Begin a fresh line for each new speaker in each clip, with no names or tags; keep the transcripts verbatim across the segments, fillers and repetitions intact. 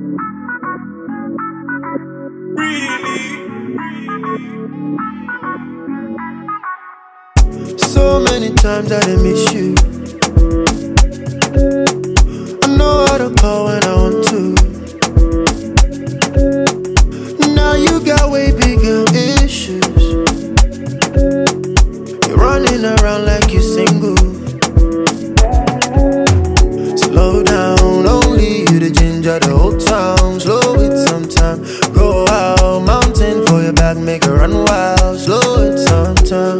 So many times I done miss you. I know how to call when I want to. Now you got way bigger issues. You're running around like you're single. Slow down, only you the ginger the whole town. Slow it sometime, go out, mountain for your back, make her run wild. Slow it sometime.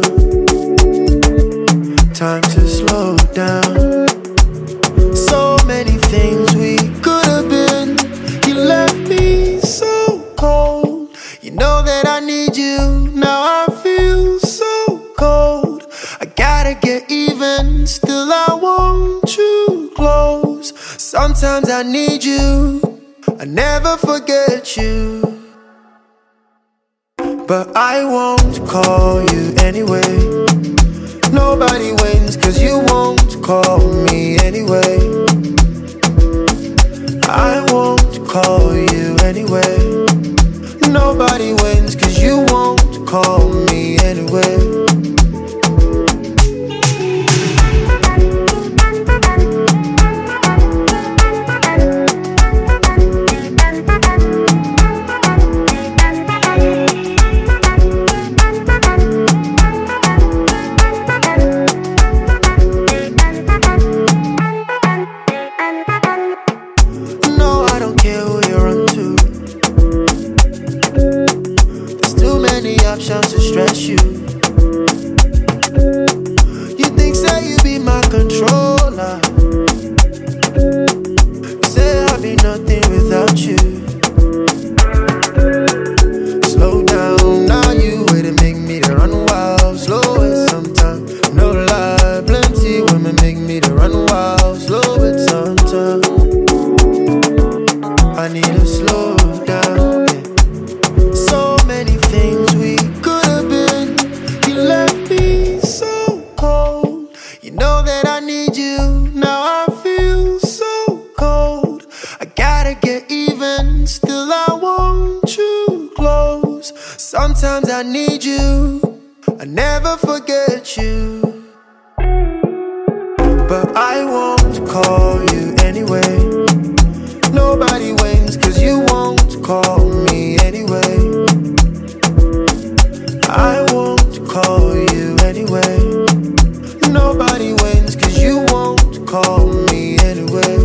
Time to slow down. So many things we could have been. You left me so cold. You know that I need you. Now I feel so cold. I gotta get even. Still I want you close. Sometimes I need you. I never forget you. But I won't call you anyway. Nobody wins cause you won't call me anyway. I won't call you anyway. Nobody wins cause you won't call me anyway. Options to stress you. You think say you be my controller. You say I'll be nothing without you. Slow down, now you way to make me to run wild. Slow it sometime, no lie. Plenty women make me to run wild. Slow it sometime. I need to slow down. So many things we could have been. You left me so cold. You know that I need you. Now I feel so cold. I gotta get even. Still I want you close. Sometimes I need you. I never forget you. But I won't call you anyway. Nobody wins cause you won't call me anyway. I won't call you anyway. Nobody wins cause you won't call me anyway.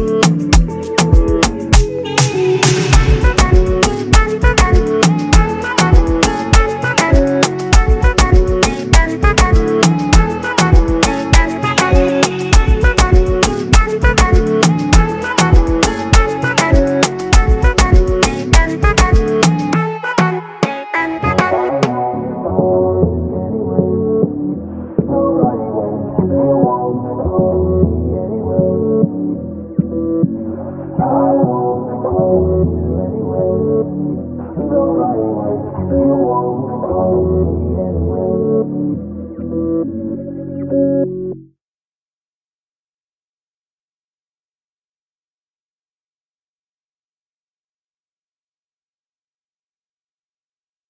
Nobody wins.